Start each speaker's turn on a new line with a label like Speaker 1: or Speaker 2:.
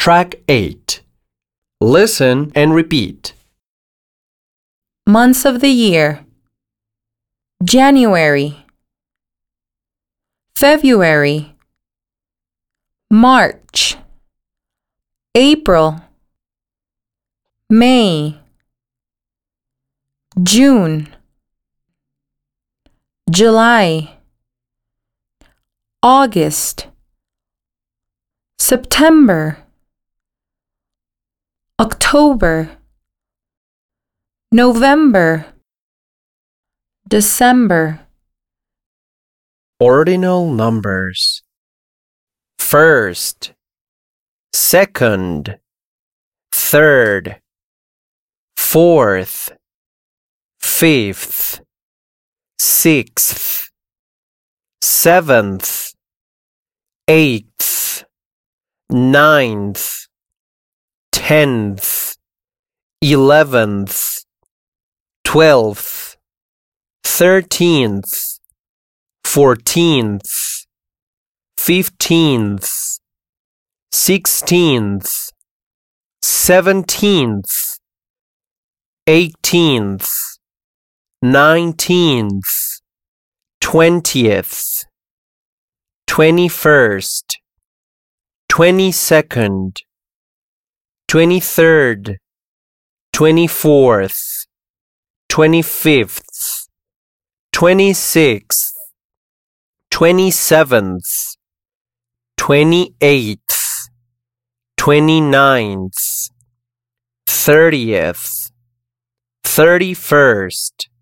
Speaker 1: Track 8. Listen and repeat.
Speaker 2: Months of the year: January, February, March, April, May, June, July, August, September, October, November, December.
Speaker 1: Ordinal numbers. First, second, third, fourth, fifth, sixth, seventh, eighth, ninth, 10th, 11th, 12th, 13th, 14th, 15th, 16th, 17th, 18th, 19th, 20th, 21st, 22nd, 23rd, 24th, 25th, 26th, 27th, 28th, 29th, 30th, 31st,